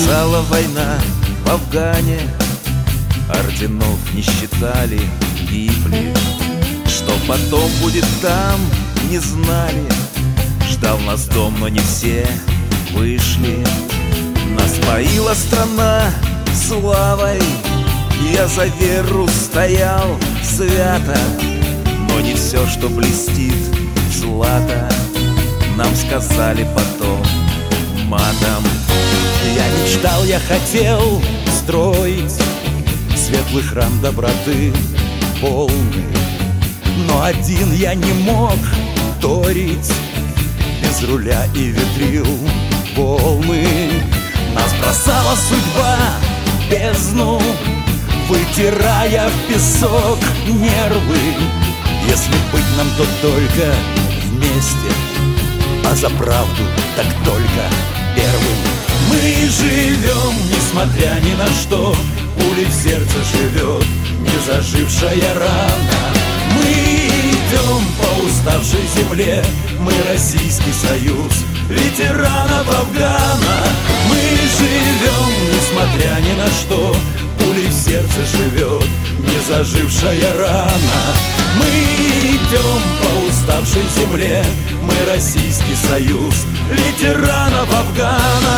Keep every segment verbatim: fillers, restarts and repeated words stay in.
Стала война в Афгане, орденов не считали, гибли. Что потом будет там, не знали. Ждал нас дом, но не все вышли. Нас поила страна славой, я за веру стоял свято. Но не все, что блестит, злато, нам сказали потом матом. Я мечтал, я хотел строить светлый храм доброты полный, но один я не мог торить без руля и ветрил волны. Нас бросала судьба в бездну, вытирая в песок нервы. Если быть нам, то только вместе, а за правду так только первым. Мы живем, несмотря ни на что, пулей в сердце живет незажившая рана. Мы идем по уставшей земле, мы Российский Союз ветеранов Афгана. Мы живем, несмотря ни на что, пулей в сердце живет незажившая рана. Мы идем по уставшей земле, мы Российский Союз ветеранов Афгана.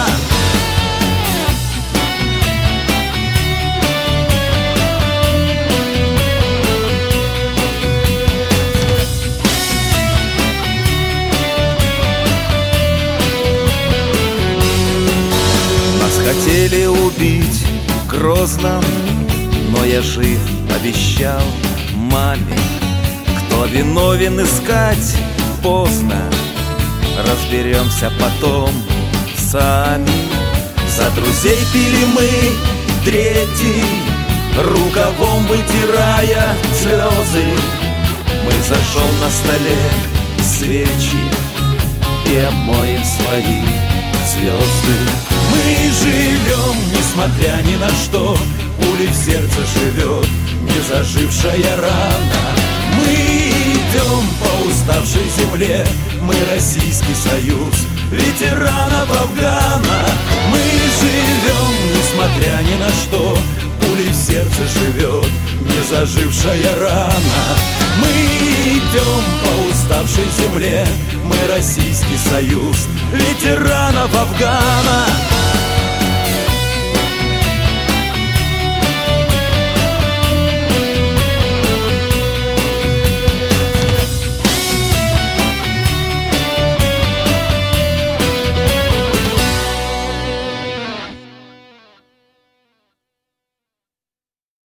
Нас хотели убить в Грозном, но я жив, обещал маме. Кто виновен, искать поздно, разберемся потом сами. За друзей пили мы третий, рукавом вытирая слезы. Мы зажжем на столе свечи и обмоем свои звезды. Мы живем, несмотря ни на что, пулей в сердце живет незажившая рана. Мы идем по уставшей земле, мы Российский Союз ветеранов Афгана. Мы живем, несмотря ни на что, пулей в сердце живет незажившая рана. Мы идем по уставшей земле, мы Российский Союз ветеранов Афгана.